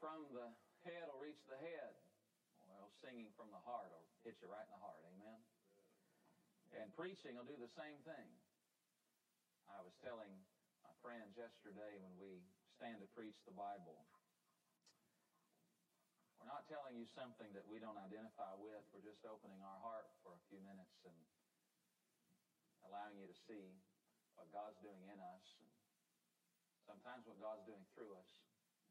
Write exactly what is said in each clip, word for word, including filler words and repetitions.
from the head will reach the head. Well, singing from the heart will hit you right in the heart. Amen? And preaching will do the same thing. I was telling my friends yesterday when we stand to preach the Bible, we're not telling you something that we don't identify with. We're just opening our heart for a few minutes and allowing you to see what God's doing in us, and sometimes what God's doing through us.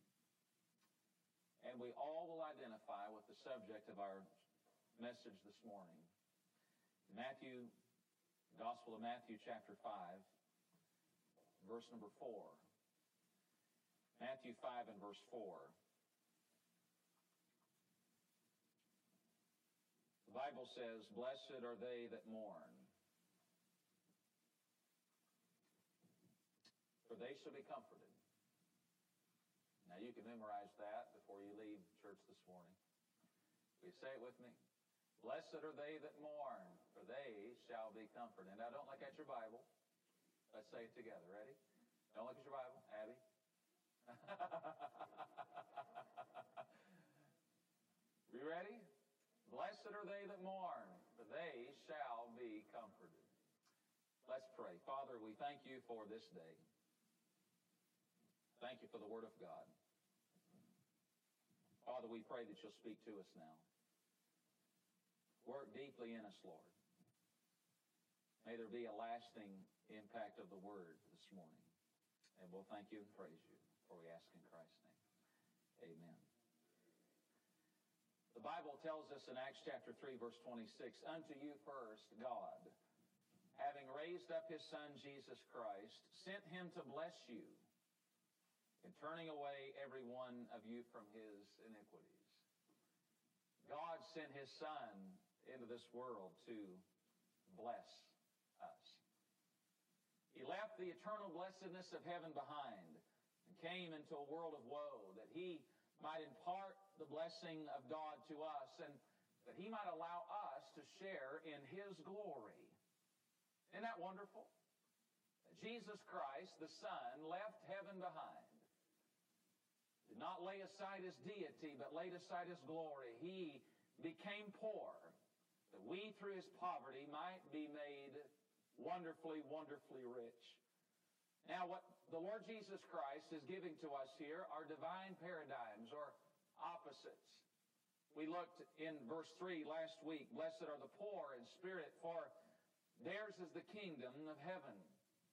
And we all will identify with the subject of our message this morning. Matthew, the Gospel of Matthew, chapter five, verse number four. Matthew five and verse four. The Bible says, "Blessed are they that mourn, for they shall be comforted." Now you can memorize that before you leave church this morning. Will you say it with me? Blessed are they that mourn, for they shall be comforted. Now don't look at your Bible. Let's say it together. Ready? Don't look at your Bible. Abby? We ready? Blessed are they that mourn, for they shall be comforted. Let's pray. Father, we thank you for this day. Thank you for the Word of God. Father, we pray that you'll speak to us now. Work deeply in us, Lord. May there be a lasting impact of the Word this morning. And we'll thank you and praise you, for we ask in Christ's name. Amen. The Bible tells us in Acts chapter three, verse twenty-six, "Unto you first, God, having raised up his Son, Jesus Christ, sent him to bless you, in turning away every one of you from his iniquities." God sent his Son into this world to bless us. He left the eternal blessedness of heaven behind and came into a world of woe, that he might impart the blessing of God to us, and that he might allow us to share in his glory. Isn't that wonderful? That Jesus Christ, the Son, left heaven behind. Did not lay aside his deity, but laid aside his glory. He became poor, that we through his poverty might be made wonderfully, wonderfully rich. Now, what the Lord Jesus Christ is giving to us here are divine paradigms, or opposites. We looked in verse three last week, "Blessed are the poor in spirit, for theirs is the kingdom of heaven."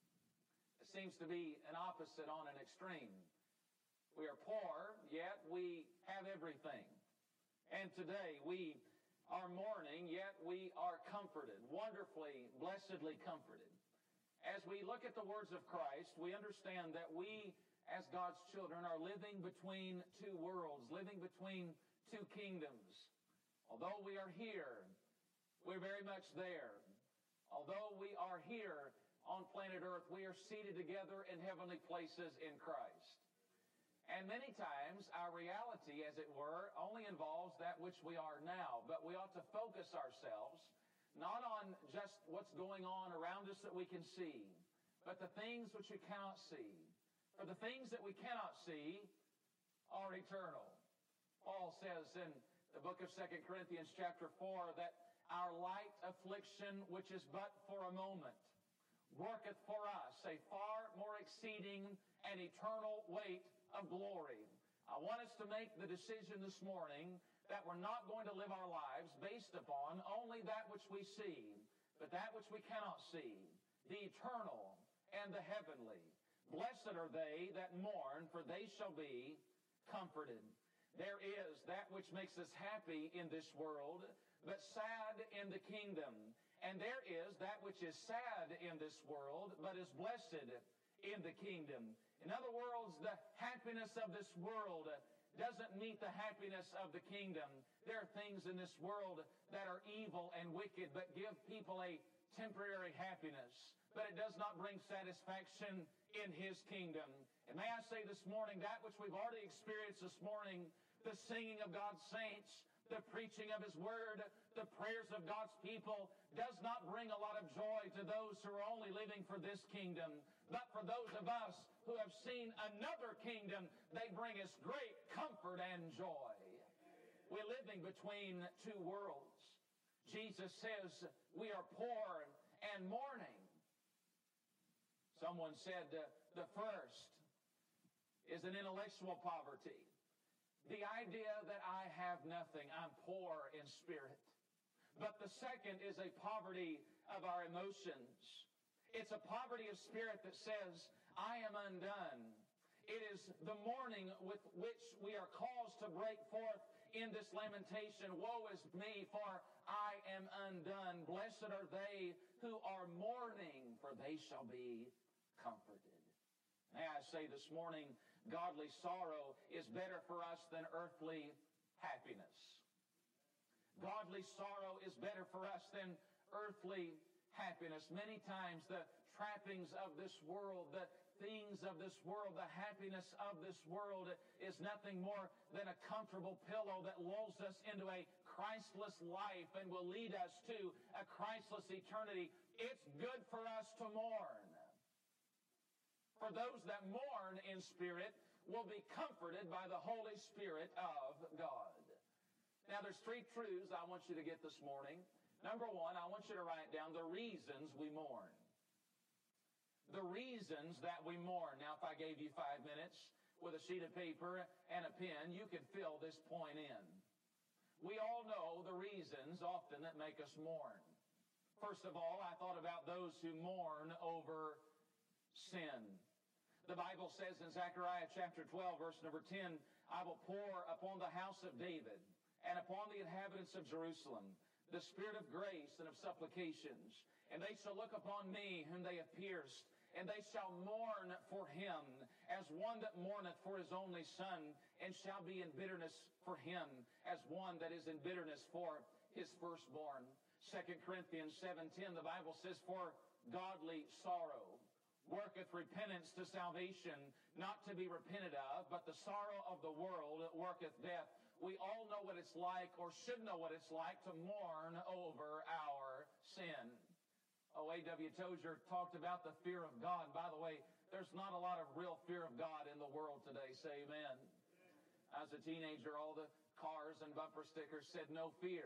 It seems to be an opposite on an extreme. We are poor, yet we have everything. And today we are mourning, yet we are comforted, wonderfully, blessedly comforted. As we look at the words of Christ, we understand that we, as God's children, are living between two worlds, living between two kingdoms. Although we are here, we're very much there. Although we are here on planet Earth, we are seated together in heavenly places in Christ. And many times our reality, as it were, only involves that which we are now. But we ought to focus ourselves not on just what's going on around us that we can see, but the things which we cannot see. For the things that we cannot see are eternal. Paul says in the book of Second Corinthians chapter four that our light affliction, which is but for a moment, worketh for us a far more exceeding and eternal weight of glory. I want us to make the decision this morning that we're not going to live our lives based upon only that which we see, but that which we cannot see, the eternal and the heavenly. Blessed are they that mourn, for they shall be comforted. There is that which makes us happy in this world, but sad in the kingdom. And there is that which is sad in this world, but is blessed in the kingdom. In other words, the happiness of this world doesn't meet the happiness of the kingdom. There are things in this world that are evil and wicked, but give people a temporary happiness. But it does not bring satisfaction in his kingdom. And may I say this morning, that which we've already experienced this morning, the singing of God's saints, the preaching of his word, the prayers of God's people does not bring a lot of joy to those who are only living for this kingdom. But for those of us who have seen another kingdom, they bring us great comfort and joy. We're living between two worlds. Jesus says we are poor and mourning. Someone said uh, the first is an intellectual poverty. The idea that I have nothing, I'm poor in spirit. But the second is a poverty of our emotions. It's a poverty of spirit that says, I am undone. It is the mourning with which we are caused to break forth in this lamentation. Woe is me, for I am undone. Blessed are they who are mourning, for they shall be comforted. May I say this morning, godly sorrow is better for us than earthly happiness. Godly sorrow is better for us than earthly happiness. Many times the trappings of this world, the things of this world, the happiness of this world is nothing more than a comfortable pillow that lulls us into a Christless life and will lead us to a Christless eternity. It's good for us to mourn. For those that mourn in spirit will be comforted by the Holy Spirit of God. Now, there's three truths I want you to get this morning. Number one, I want you to write down the reasons we mourn. The reasons that we mourn. Now, if I gave you five minutes with a sheet of paper and a pen, you could fill this point in. We all know the reasons often that make us mourn. First of all, I thought about those who mourn over sin. The Bible says in Zechariah chapter twelve, verse number ten, I will pour upon the house of David and upon the inhabitants of Jerusalem the spirit of grace and of supplications. And they shall look upon me whom they have pierced, and they shall mourn for him as one that mourneth for his only son, and shall be in bitterness for him as one that is in bitterness for his firstborn. Second Corinthians seven ten, the Bible says, for godly sorrow worketh repentance to salvation, not to be repented of, but the sorrow of the world worketh death. We all know what it's like, or should know what it's like, to mourn over our sin. O A W Tozer talked about the fear of God. By the way, there's not a lot of real fear of God in the world today. Say amen. As a teenager, all the cars and bumper stickers said, no fear.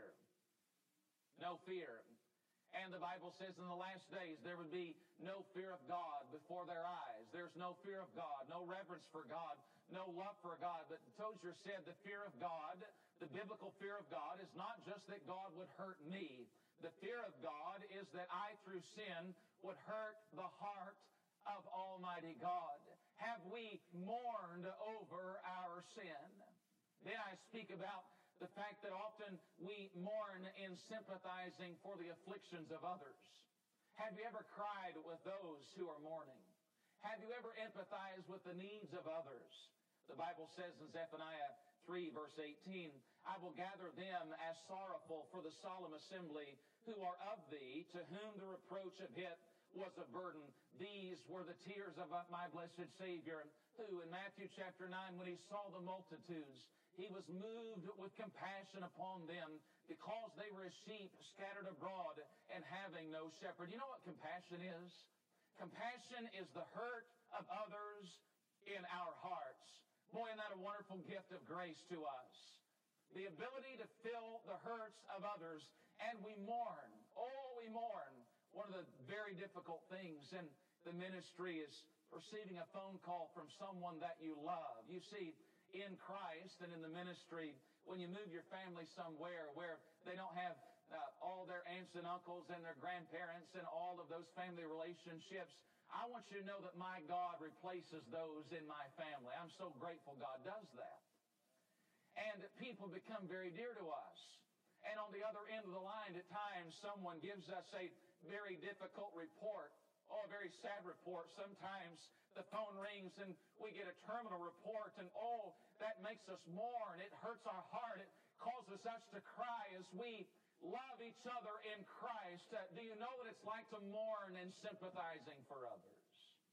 No fear. And the Bible says in the last days there would be no fear of God before their eyes. There's no fear of God, no reverence for God, no love for God. But Tozer said the fear of God, the biblical fear of God, is not just that God would hurt me. The fear of God is that I, through sin, would hurt the heart of Almighty God. Have we mourned over our sin? Then I speak about the fact that often we mourn in sympathizing for the afflictions of others. Have you ever cried with those who are mourning? Have you ever empathized with the needs of others? The Bible says in Zephaniah three, verse eighteen, I will gather them as sorrowful for the solemn assembly who are of thee, to whom the reproach of it was a burden. These were the tears of my blessed Savior, who in Matthew chapter nine, when he saw the multitudes, he was moved with compassion upon them because they were as sheep scattered abroad and having no shepherd. You know what compassion is? Compassion is the hurt of others in our hearts. Boy, isn't that a wonderful gift of grace to us? The ability to feel the hurts of others, and we mourn. Oh, we mourn. One of the very difficult things in the ministry is receiving a phone call from someone that you love. You see, in Christ and in the ministry, when you move your family somewhere where they don't have uh, all their aunts and uncles and their grandparents and all of those family relationships, I want you to know that my God replaces those in my family. I'm so grateful God does that. And people become very dear to us. And on the other end of the line, at times, someone gives us a very difficult report. Oh, a very sad report. Sometimes the phone rings and we get a terminal report, and oh, that makes us mourn. It hurts our heart. It causes us to cry as we love each other in Christ. Uh, do you know what it's like to mourn and sympathizing for others?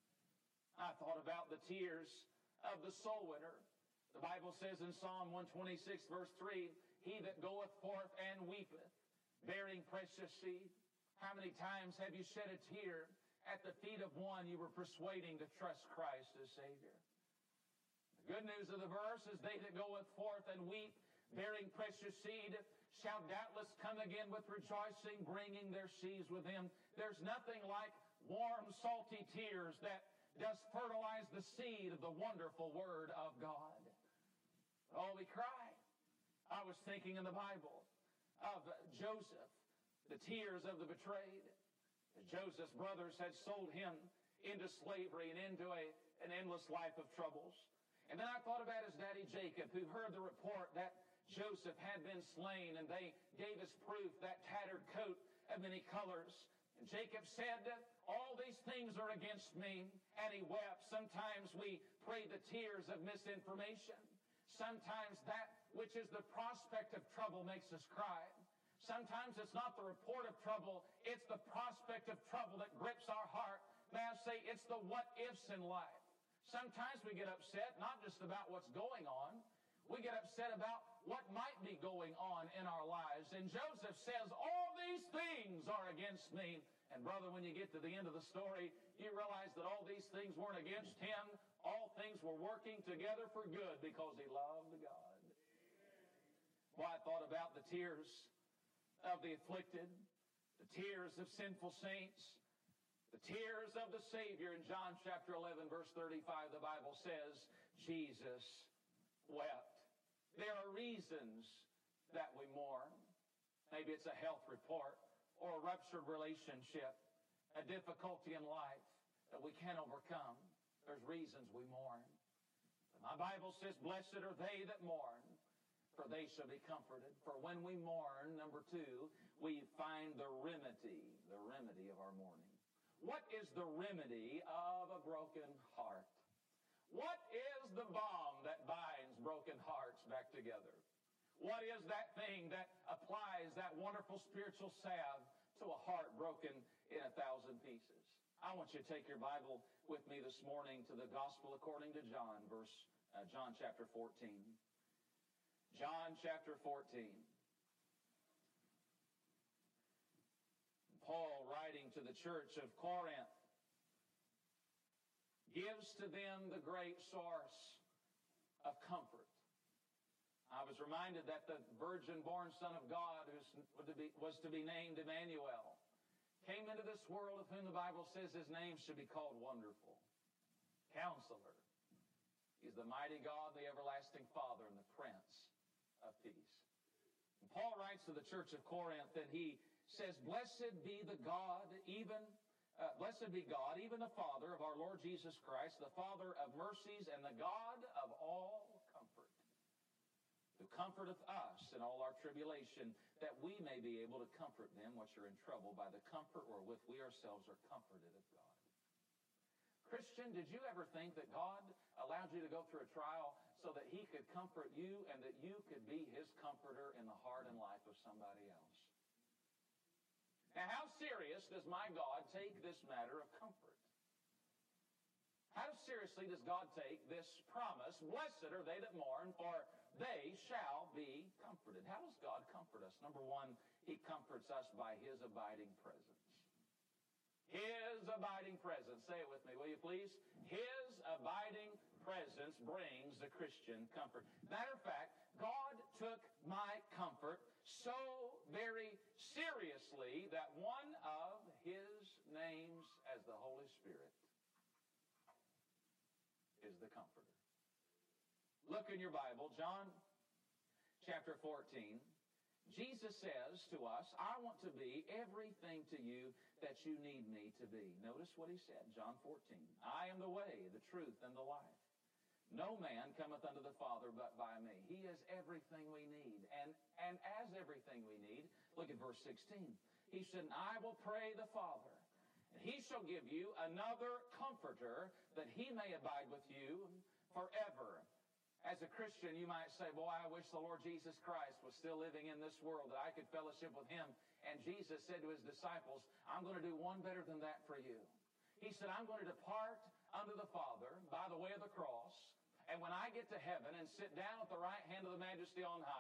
I thought about the tears of the soul winner. The Bible says in Psalm one twenty-six, verse three, he that goeth forth and weepeth bearing precious seed? How many times have you shed a tear at the feet of one you were persuading to trust Christ as Savior? The good news of the verse is, they that goeth forth and weep, bearing precious seed, shall doubtless come again with rejoicing, bringing their sheaves with them. There's nothing like warm, salty tears that does fertilize the seed of the wonderful Word of God. Oh, we cry. I was thinking in the Bible of Joseph, the tears of the betrayed. Joseph's brothers had sold him into slavery and into a, an endless life of troubles. And then I thought about his daddy Jacob, who heard the report that Joseph had been slain, and they gave us proof, that tattered coat of many colors. And Jacob said, all these things are against me, and he wept. Sometimes we pray the tears of misinformation. Sometimes that which is the prospect of trouble makes us cry. Sometimes it's not the report of trouble, it's the prospect of trouble that grips our heart. May I say, it's the what-ifs in life. Sometimes we get upset not just about what's going on, we get upset about what might be going on in our lives. And Joseph says, all these things are against me. And brother, when you get to the end of the story, you realize that all these things weren't against him. All things were working together for good because he loved God. Well, I thought about the tears of the afflicted, the tears of sinful saints, the tears of the Savior. In John chapter eleven, verse thirty-five, the Bible says, Jesus wept. There are reasons that we mourn. Maybe it's a health report or a ruptured relationship, a difficulty in life that we can't overcome. There's reasons we mourn. My Bible says, blessed are they that mourn, for they shall be comforted. For when we mourn, number two, we find the remedy, the remedy of our mourning. What is the remedy of a broken heart? What is the balm that binds broken hearts back together? What is that thing that applies that wonderful spiritual salve to a heart broken in a thousand pieces? I want you to take your Bible with me this morning to the Gospel according to John, verse uh, John chapter fourteen. John chapter fourteen. Paul, writing to the church of Corinth, gives to them the great source of comfort. I was reminded that the virgin-born Son of God, who was to be, was to be named Emmanuel, came into this world, of whom the Bible says his name should be called Wonderful, Counselor. He's the mighty God, the everlasting Father, and the Prince of Peace. And Paul writes to the church of Corinth, and he says, Blessed be the God, even, uh, blessed be God, even the Father of our Lord Jesus Christ, the Father of mercies and the God of all comfort, who comforteth us in all our tribulation, that we may be able to comfort them which are in trouble by the comfort wherewith we ourselves are comforted of God. Christian, did you ever think that God allowed you to go through a trial so that he could comfort you and that you could be his comforter in the heart and life of somebody else? Now, how serious does my God take this matter of comfort? How seriously does God take this promise, blessed are they that mourn, for they shall be comforted? How does God comfort us? Number one, he comforts us by his abiding presence. His abiding presence. Say it with me, will you please? His abiding presence brings the Christian comfort. Matter of fact, God took my comfort so very seriously that one of his names as the Holy Spirit is the Comforter. Look in your Bible, John chapter fourteen. Jesus says to us, I want to be everything to you that you need me to be. Notice what he said, John fourteen. I am the way, the truth, and the life. No man cometh unto the Father but by me. He is everything we need. And, and as everything we need, look at verse sixteen. He said, I will pray the Father, and he shall give you another comforter, that he may abide with you forever. As a Christian, you might say, boy, I wish the Lord Jesus Christ was still living in this world, that I could fellowship with him. And Jesus said to his disciples, I'm going to do one better than that for you. He said, I'm going to depart unto the Father by the way of the cross. And when I get to heaven and sit down at the right hand of the Majesty on high,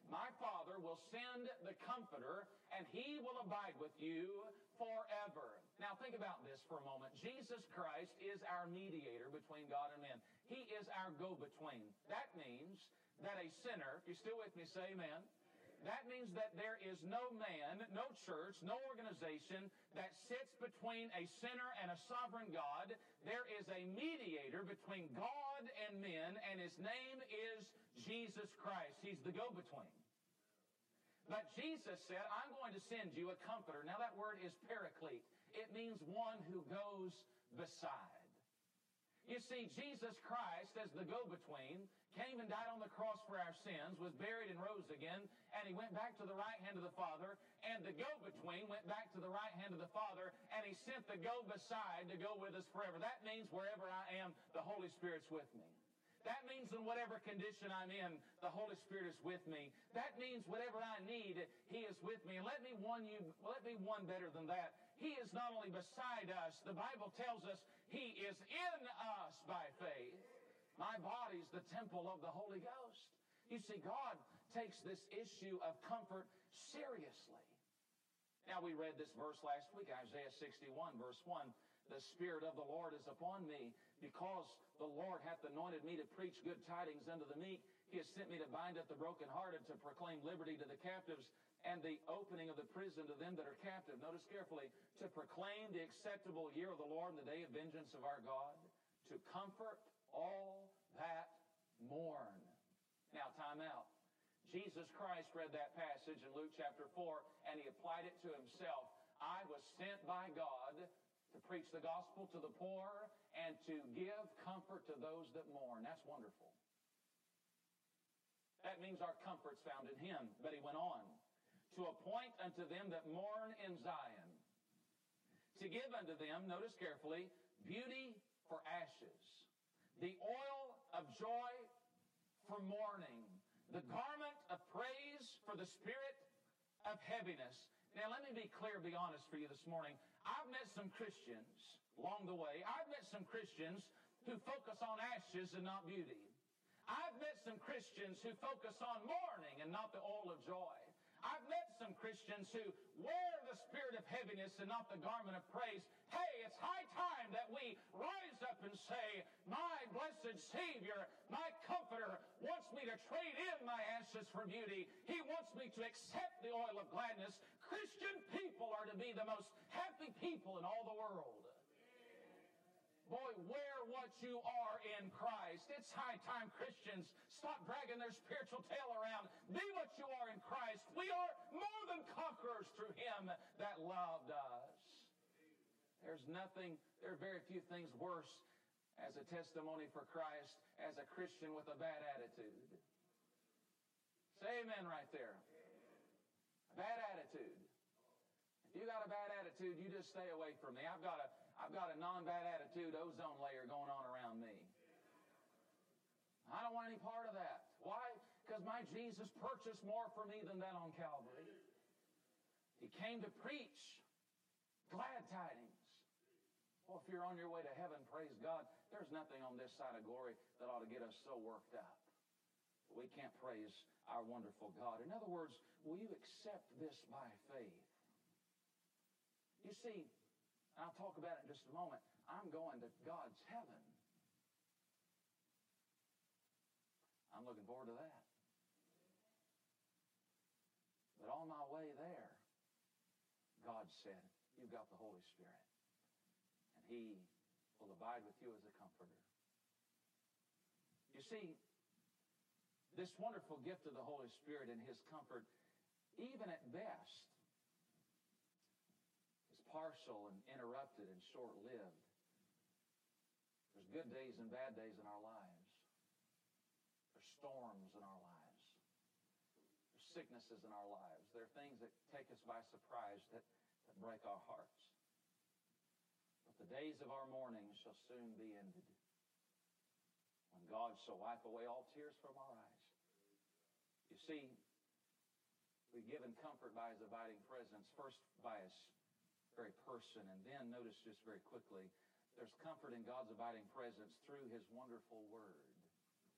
My Father will send the Comforter, and He will abide with you forever. Now think about this for a moment. Jesus Christ is our mediator between God and men. He is our go-between. That means that a sinner, if you're still with me, say amen. That means that there is no man, no church, no organization that sits between a sinner and a sovereign God. There is a mediator between God and men, and His name is Jesus Christ. He's the go-between. But Jesus said, I'm going to send you a comforter. Now that word is paraclete. It means one who goes beside. You see, Jesus Christ, as the go-between, came and died on the cross for our sins, was buried and rose again, and He went back to the right hand of the Father, and the go-between went back to the right hand of the Father, and He sent the go-beside to go with us forever. That means wherever I am, the Holy Spirit's with me. That means in whatever condition I'm in, the Holy Spirit is with me. That means whatever I need, He is with me. And let me one you, let me one better than that. He is not only beside us, the Bible tells us He is in us by faith. My body's the temple of the Holy Ghost. You see, God takes this issue of comfort seriously. Now, we read this verse last week, Isaiah sixty-one, verse one. The Spirit of the Lord is upon me, because the Lord hath anointed me to preach good tidings unto the meek. He has sent me to bind up the brokenhearted, to proclaim liberty to the captives, and the opening of the prison to them that are captive. Notice carefully, to proclaim the acceptable year of the Lord and the day of vengeance of our God, to comfort all that mourn. Now, time out. Jesus Christ read that passage in Luke chapter four, and He applied it to Himself. I was sent by God to preach the gospel to the poor and to give comfort to those that mourn. That's wonderful. That means our comfort's found in Him. But He went on, to appoint unto them that mourn in Zion, to give unto them, notice carefully, beauty for ashes, the oil of joy for mourning, the garment of praise for the spirit of heaviness. Now, let me be clear, be honest for you this morning. I've met some Christians along the way. I've met some Christians who focus on ashes and not beauty. I've met some Christians who focus on mourning and not the oil of joy. I've met some Christians who wear the spirit of heaviness and not the garment of praise. Hey, it's high time that we rise up and say, my blessed Savior, my Comforter, wants me to trade in my ashes for beauty. He wants me to accept the oil of gladness. Christian people are to be the most happy people in all the world. Boy, wear what you are in Christ. It's high time Christians stop dragging their spiritual tail around. Be what you are in Christ. We are more than conquerors through Him that loved us. There's nothing, there are very few things worse as a testimony for Christ as a Christian with a bad attitude. Say amen right there. A bad attitude. If you got a bad attitude, you just stay away from me. I've got a I've got a non-bad attitude ozone layer going on around me. I don't want any part of that. Why? Because my Jesus purchased more for me than that on Calvary. He came to preach glad tidings. Well, if you're on your way to heaven, praise God, there's nothing on this side of glory that ought to get us so worked up. We can't praise our wonderful God. In other words, will you accept this by faith? You see, I'll talk about it in just a moment. I'm going to God's heaven. I'm looking forward to that. But on my way there, God said, you've got the Holy Spirit. And He will abide with you as a comforter. You see, this wonderful gift of the Holy Spirit and His comfort, even at best, partial and interrupted and short-lived. There's good days and bad days in our lives. There's storms in our lives. There's sicknesses in our lives. There are things that take us by surprise that, that break our hearts. But the days of our mourning shall soon be ended, when God shall wipe away all tears from our eyes. You see, we're given comfort by His abiding presence, first by His very person, and then notice just very quickly, there's comfort in God's abiding presence through His wonderful Word. The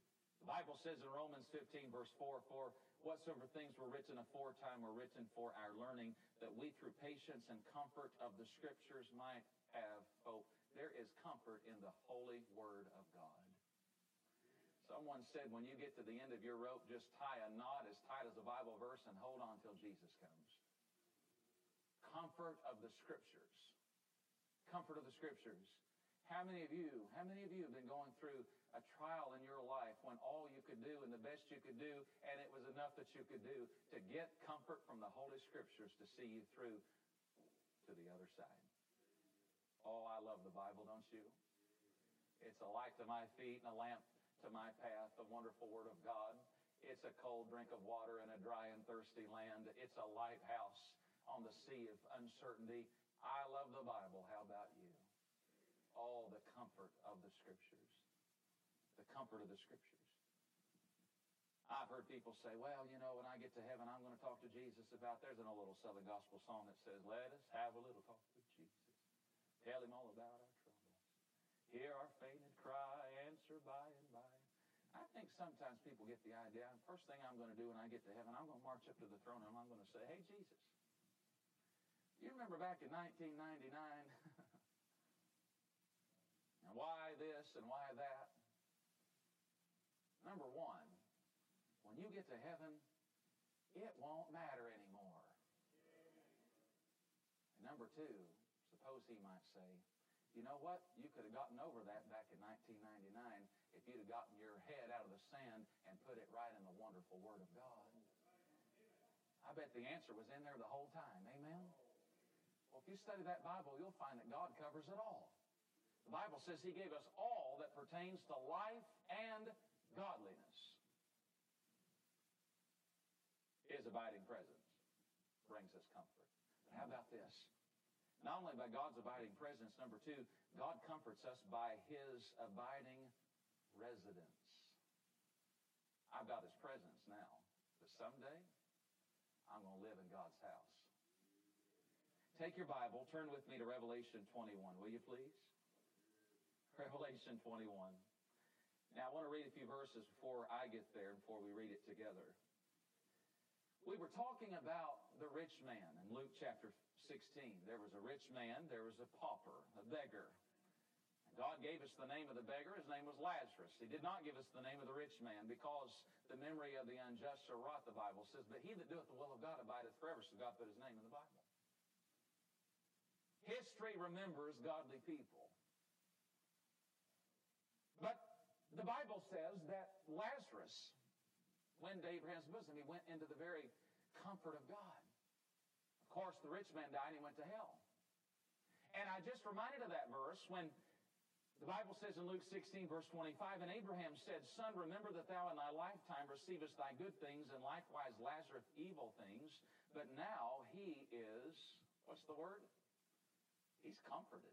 The Bible says in Romans fifteen, verse four, for whatsoever things were written aforetime were written for our learning, that we through patience and comfort of the Scriptures might have hope. There is comfort in the holy Word of God. Someone said, when you get to the end of your rope, just tie a knot as tight as a Bible verse and hold on till Jesus comes. Comfort of the Scriptures. Comfort of the Scriptures. How many of you, how many of you have been going through a trial in your life when all you could do and the best you could do, and it was enough that you could do to get comfort from the Holy Scriptures to see you through to the other side? Oh, I love the Bible, don't you? It's a light to my feet and a lamp to my path, the wonderful Word of God. It's a cold drink of water in a dry and thirsty land. It's a lighthouse on the sea of uncertainty. I love the Bible. How about you? Oh, the comfort of the Scriptures. The comfort of the Scriptures. I've heard people say, well, you know, when I get to heaven, I'm going to talk to Jesus about, there's an old little Southern gospel song that says, let us have a little talk with Jesus. Tell him all about our troubles. Hear our fainted cry, answer by and by. I think sometimes people get the idea, the first thing I'm going to do when I get to heaven, I'm going to march up to the throne and I'm going to say, hey, Jesus, you remember back in nineteen ninety-nine? And why this and why that? Number one, when you get to heaven, it won't matter anymore. And number two, suppose he might say, you know what? You could have gotten over that back in nineteen ninety-nine if you'd have gotten your head out of the sand and put it right in the wonderful Word of God. I bet the answer was in there the whole time. Amen? Well, if you study that Bible, you'll find that God covers it all. The Bible says he gave us all that pertains to life and godliness. His abiding presence brings us comfort. But how about this? Not only by God's abiding presence, number two, God comforts us by his abiding residence. I've got his presence now, but someday I'm going to live in God's house. Take your Bible, turn with me to Revelation twenty-one, will you please? Revelation twenty-one. Now, I want to read a few verses before I get there, before we read it together. We were talking about the rich man in Luke chapter sixteen. There was a rich man, there was a pauper, a beggar. And God gave us the name of the beggar. His name was Lazarus. He did not give us the name of the rich man because the memory of the unjust shall rot, the Bible says. But he that doeth the will of God abideth forever. So God put his name in the Bible. History remembers godly people. But the Bible says that Lazarus went into Abraham's bosom. He went into the very comfort of God. Of course, the rich man died and he went to hell. And I just reminded of that verse when the Bible says in Luke sixteen, verse twenty-five, and Abraham said, Son, remember that thou in thy lifetime receivest thy good things, and likewise Lazarus evil things. But now he is, what's the word? He's comforted.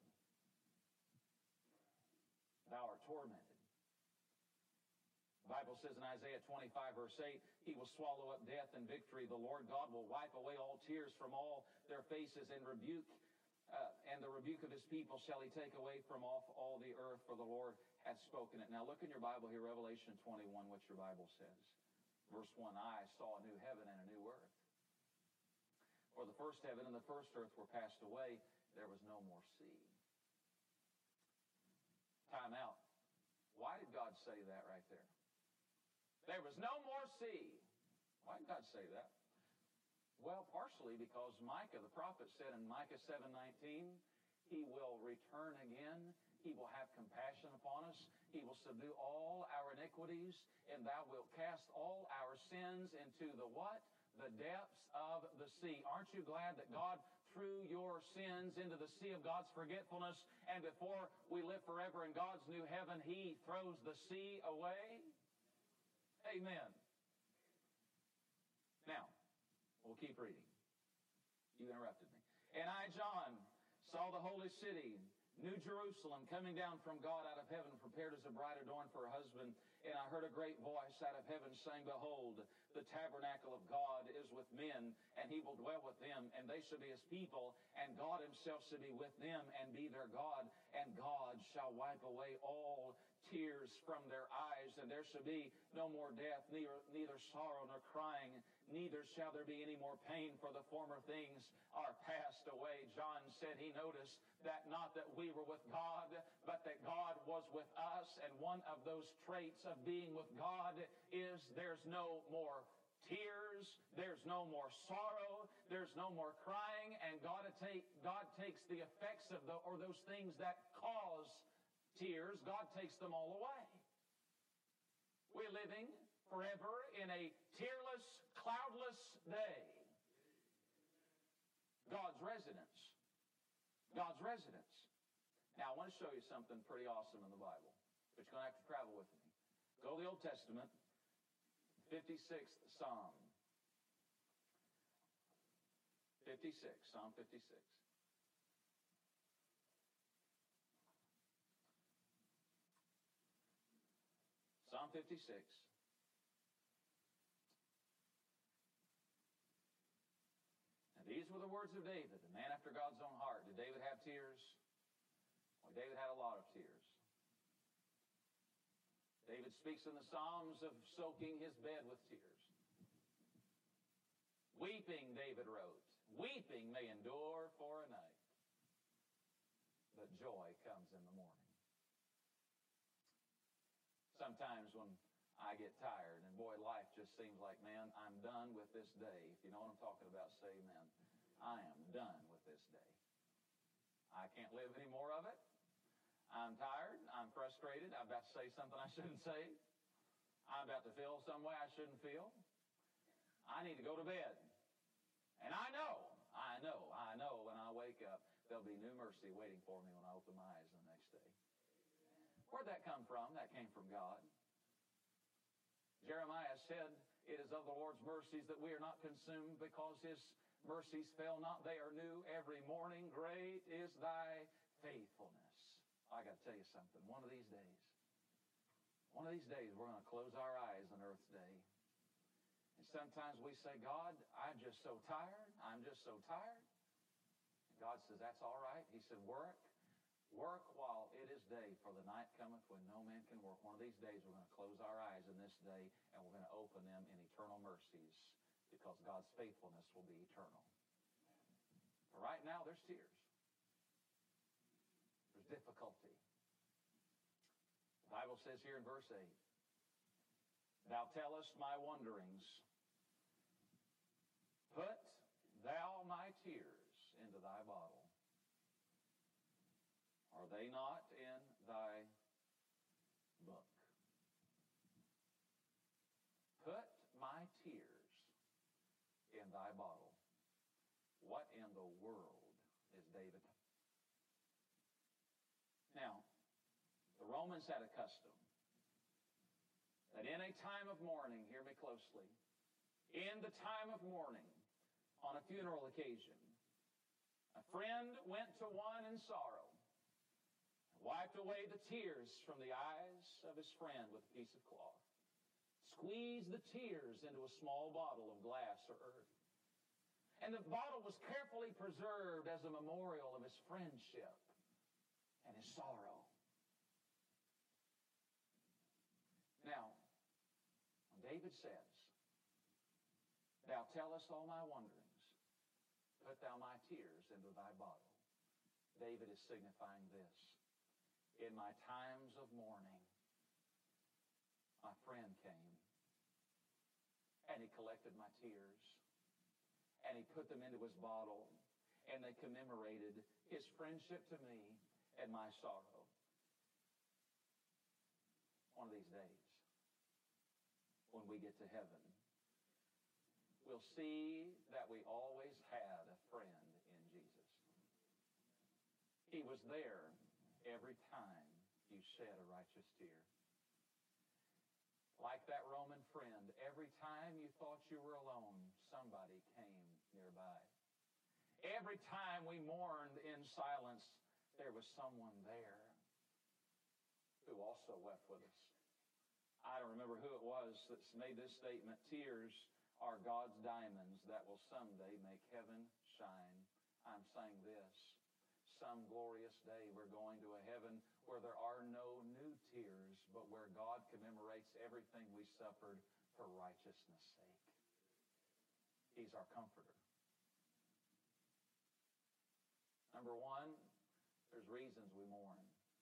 Thou art tormented. The Bible says in Isaiah twenty-five, verse eight, he will swallow up death in victory. The Lord God will wipe away all tears from all their faces, and rebuke, uh, and the rebuke of his people shall he take away from off all the earth, for the Lord hath spoken it. Now look in your Bible here, Revelation twenty-one, what your Bible says. Verse one, I saw a new heaven and a new earth. For the first heaven and the first earth were passed away. There was no more sea. Time out. Why did God say that right there? There was no more sea. Why did God say that? Well, partially because Micah, the prophet, said in Micah seven nineteen, he will return again. He will have compassion upon us. He will subdue all our iniquities, and thou wilt cast all our sins into the what? The depths of the sea. Aren't you glad that God threw your sins into the sea of God's forgetfulness, and before we live forever in God's new heaven, he throws the sea away? Amen. Now, we'll keep reading. You interrupted me. And I, John, saw the holy city, New Jerusalem, coming down from God out of heaven, prepared as a bride adorned for her husband. And I heard a great voice out of heaven saying, Behold, the tabernacle of God is with men, and he will dwell with them, and they shall be his people, and God himself shall be with them and be their God, and God shall wipe away all tears from their eyes, and there shall be no more death, neither, neither sorrow nor crying, neither shall there be any more pain, for the former things are passed away. John said he noticed that not that we were with God, but that God was with us, and one of those traits of being with God is there's no more tears, there's no more sorrow, there's no more crying, and God, take, God takes the effects of the, or those things that cause tears, God takes them all away. We're living forever in a tearless, cloudless day. God's residence. God's residence. Now, I want to show you something pretty awesome in the Bible, but you're going to have to travel with me. Go to the Old Testament, fifty-sixth Psalm. fifty-six, Psalm fifty-six. Psalm fifty-six. And these were the words of David, a man after God's own heart. Did David have tears? Well, David had a lot of tears. David speaks in the Psalms of soaking his bed with tears. Weeping, David wrote, weeping may endure for a night, but joy comes in the morning. Sometimes when I get tired, and boy, life just seems like, man, I'm done with this day. If you know what I'm talking about, say amen. I am done with this day. I can't live any more of it. I'm tired. I'm frustrated. I'm about to say something I shouldn't say. I'm about to feel some way I shouldn't feel. I need to go to bed. And I know, I know, I know when I wake up, there'll be new mercy waiting for me when I open my eyes the next day. Where'd that come from? That came from God. Jeremiah said, it is of the Lord's mercies that we are not consumed, because his mercies fail not. They are new every morning. Great is thy faithfulness. I got to tell you something. One of these days, one of these days, we're going to close our eyes on Earth's Day. And sometimes we say, God, I'm just so tired. I'm just so tired. And God says, that's all right. He said, work. Work while it is day, for the night cometh when no man can work. One of these days we're going to close our eyes in this day, and we're going to open them in eternal mercies, because God's faithfulness will be eternal. But right now there's tears. There's difficulty. The Bible says here in verse eight, thou tellest my wanderings, put thou my tears into thy bottle. Are they not in thy book? Put my tears in thy bottle. What in the world is David? Now, the Romans had a custom that in a time of mourning, hear me closely, in the time of mourning, on a funeral occasion, a friend went to one in sorrow, wiped away the tears from the eyes of his friend with a piece of cloth, squeezed the tears into a small bottle of glass or earth. And the bottle was carefully preserved as a memorial of his friendship and his sorrow. Now, when David says, thou tellest all my wanderings, put thou my tears into thy bottle, David is signifying this. In my times of mourning, my friend came, and he collected my tears, and he put them into his bottle, and they commemorated his friendship to me and my sorrow. One of these days, when we get to heaven, we'll see that we always had a friend in Jesus. He was there every time you shed a righteous tear. Like that Roman friend, every time you thought you were alone, somebody came nearby. Every time we mourned in silence, there was someone there who also wept with us. I don't remember who it was that made this statement, tears are God's diamonds that will someday make heaven shine. I'm saying this. Some glorious day we're going to a heaven where there are no new tears, but where God commemorates everything we suffered for righteousness' sake. He's our comforter. Number one, there's reasons we mourn.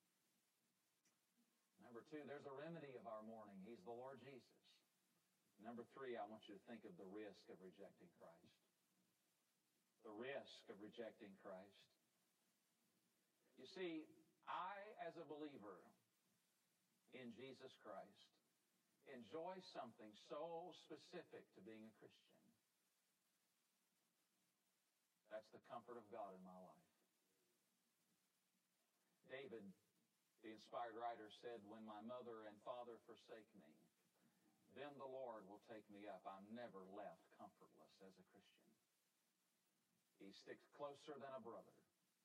Number two, there's a remedy of our mourning. He's the Lord Jesus. Number three, I want you to think of the risk of rejecting Christ. The risk of rejecting Christ. You see, I, as a believer in Jesus Christ, enjoy something so specific to being a Christian. That's the comfort of God in my life. David, the inspired writer, said, when my mother and father forsake me, then the Lord will take me up. I'm never left comfortless as a Christian. He sticks closer than a brother.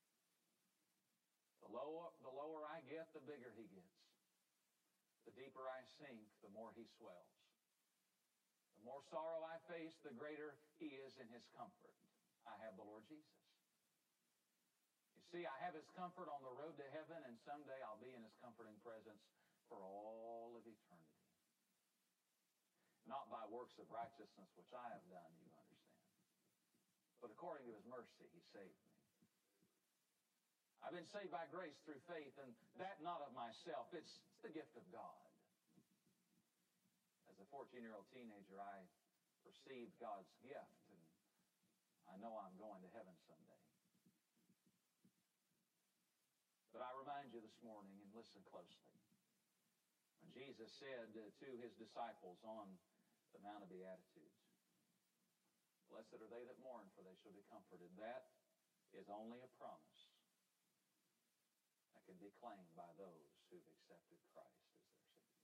The lower, the lower I get, the bigger he gets. The deeper I sink, the more he swells. The more sorrow I face, the greater he is in his comfort. I have the Lord Jesus. You see, I have his comfort on the road to heaven, and someday I'll be in his comforting presence for all of eternity. Not by works of righteousness which I have done, you understand. But according to his mercy, he saved me. I've been saved by grace through faith, and that not of myself. It's, it's the gift of God. As a fourteen-year-old teenager, I received God's gift, and I know I'm going to heaven someday. But I remind you this morning, and listen closely, when Jesus said to his disciples on the Mount of Beatitudes, blessed are they that mourn, for they shall be comforted. That is only a promise that can be claimed by those who've accepted Christ as their Savior.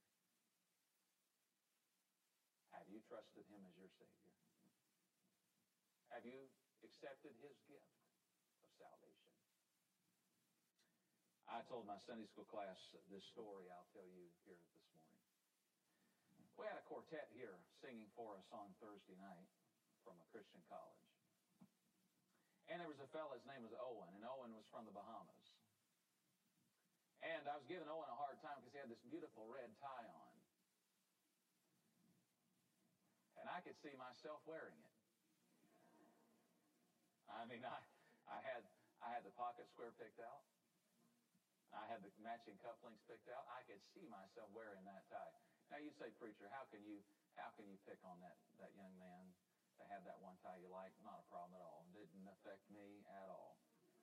Have you trusted him as your Savior? Have you accepted his gift of salvation? I told my Sunday school class this story I'll tell you here this morning. We had a quartet here singing for us on Thursday night from a Christian college. And there was a fellow, his name was Owen, and Owen was from the Bahamas. And I was giving Owen a hard time because he had this beautiful red tie on. And I could see myself wearing it. I mean, I, I had I had the pocket square picked out. I had the matching cufflinks picked out. I could see myself wearing that tie. Now you say, preacher, how can you how can you pick on that, that young man that had that one tie you like? Not a problem at all. Didn't affect me at all.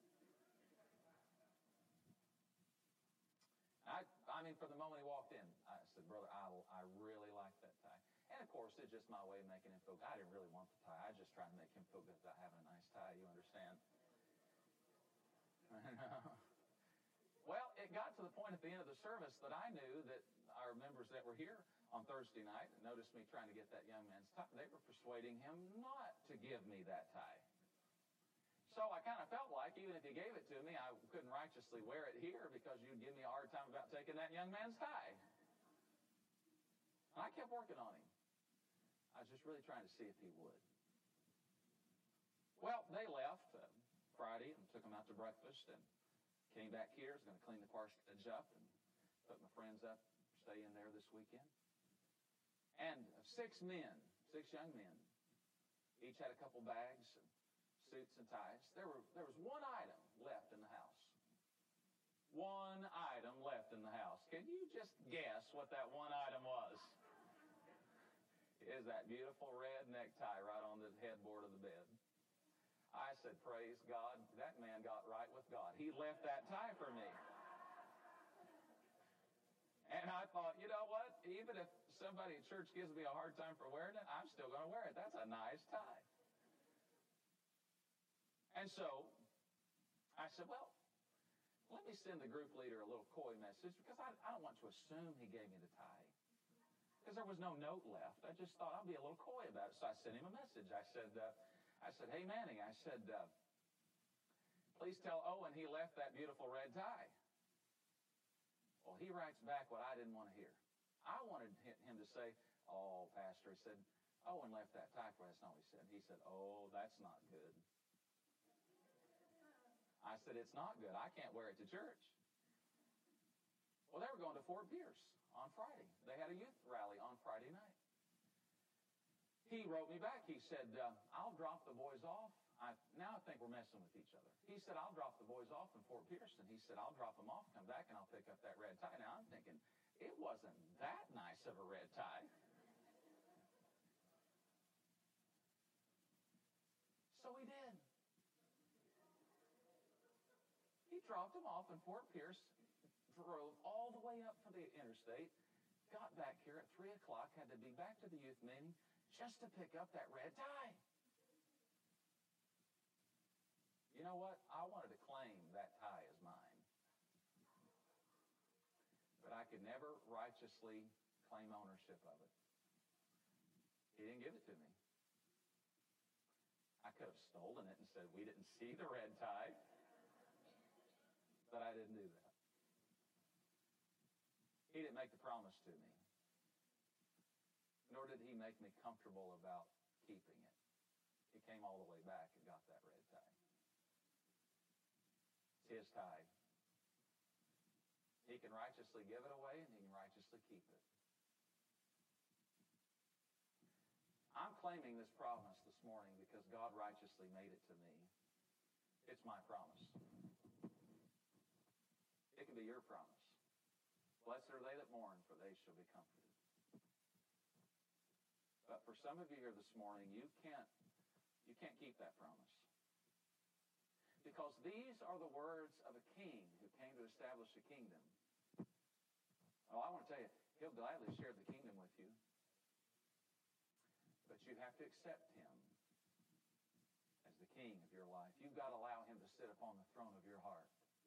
I I mean, from the moment he walked in, I said, brother, I, I really like that tie. And of course, it's just my way of making him feel good. I didn't really want the tie. I was just trying to make him feel good about having a nice tie, you understand? Well, it got to the point at the end of the service that I knew that our members that were here on Thursday night noticed me trying to get that young man's tie. They were persuading him not to give me that tie. So I kind of felt like even if he gave it to me, I couldn't righteously wear it here because you'd give me a hard time about taking that young man's tie. And I kept working on him. I was just really trying to see if he would. Well, they left uh, Friday and took him out to breakfast and came back here. I was going to clean the parsonage up and put my friends up, stay in there this weekend. And six men, six young men, each had a couple bags, and suits and ties. There were there was one item left in the house. One item left in the house. Can you just guess what that one item was? Is that beautiful red necktie right on the headboard of the bed. I said, praise God, that man got right with God. He left that tie for me. And I thought, you know what? Even if somebody at church gives me a hard time for wearing it, I'm still going to wear it. That's a nice tie. And so I said, well, let me send the group leader a little coy message because I, I don't want to assume he gave me the tie. Because there was no note left. I just thought I'll be a little coy about it. So I sent him a message. I said, uh, I said, hey, Manning, I said, uh, please tell Owen he left that beautiful red tie. Well, he writes back what I didn't want to hear. I wanted him to say, oh, Pastor, he said, Owen left that tie for us. That's not what he said. He said, oh, that's not good. I said, it's not good. I can't wear it to church. Well, they were going to Fort Pierce on Friday. They had a youth rally on Friday night. He wrote me back. He said, uh, I'll drop the boys off. I, now I think we're messing with each other. He said, I'll drop the boys off in Fort Pierce. And he said, I'll drop them off, come back, and I'll pick up that red tie. Now I'm thinking, it wasn't that nice of a red tie. So he did. He dropped them off in Fort Pierce, drove all the way up for the interstate, got back here at three o'clock, had to be back to the youth meeting just to pick up that red tie. You know what? I wanted to claim that tie as mine. But I could never righteously claim ownership of it. He didn't give it to me. I could have stolen it and said, we didn't see the red tie. But I didn't do that. He didn't make the promise to me. Nor did he make me comfortable about keeping it. He came all the way back and got that red tie. It's his tie. He can righteously give it away and he can righteously keep it. I'm claiming this promise this morning because God righteously made it to me. It's my promise. It can be your promise. Blessed are they that mourn, for they shall be comforted. But for some of you here this morning, you can't, you can't keep that promise. Because these are the words of a king who came to establish a kingdom. Oh, I want to tell you, he'll gladly share the kingdom with you. But you have to accept him as the king of your life. You've got to allow him to sit upon the throne of your heart.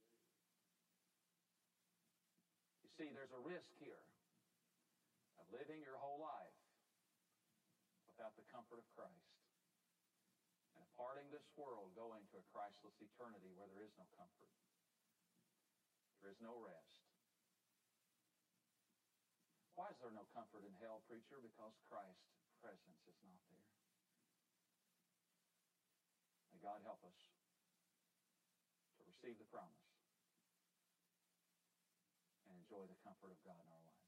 You see, there's a risk here of living your whole life without the comfort of Christ. And of parting this world, going to a Christless eternity where there is no comfort. There is no rest. Why is there no comfort in hell, preacher? Because Christ's presence is not there. May God help us to receive the promise and enjoy the comfort of God in our lives.